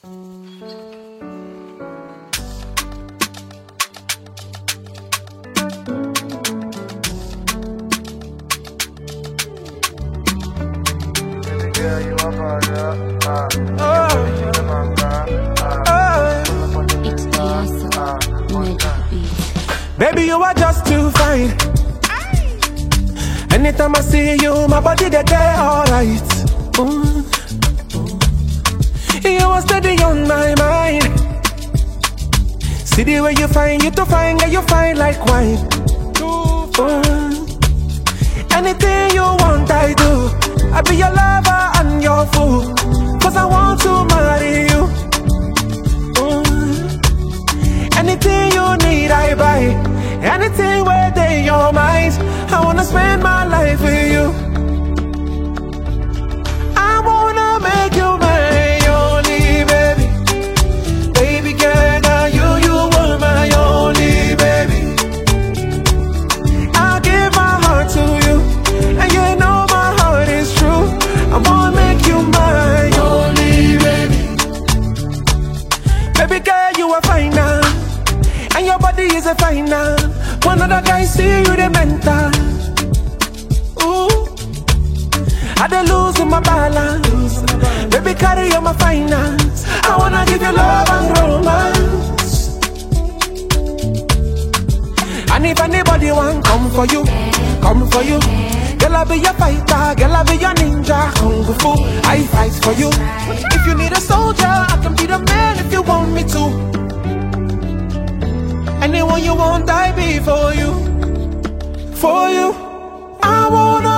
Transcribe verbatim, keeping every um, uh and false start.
Yeah, you are bad, yeah. Ah. Oh. It's the Baby, you are just too fine. Anytime I see you, my body they get alright. Mm. You are steady on my mind. See the way you find, you to find, girl, you find like wine. Mm. Anything you want, I do. I be your lover and your fool, cause I want to marry you. Mm. Anything you need, I buy. Anything where they your mind, I wanna spend my life with you. I wanna make you my only baby. Baby girl, now you, you were my only baby. I'll give my heart to you, and you know my heart is true. I wanna make you my only baby. Baby girl, you are fine now, and your body is a fine now. One other guy see you the mental. Ooh, I dey lose my balance. Baby, carry on my finance. I wanna give you love and romance. And if anybody want come for you, come for you. Girl, I be your fighter, girl, I be your ninja. Kung Fu, I fight for you. If you need a soldier, I can be the man if you want me to. Anyone you want, I be for you. For you, I wanna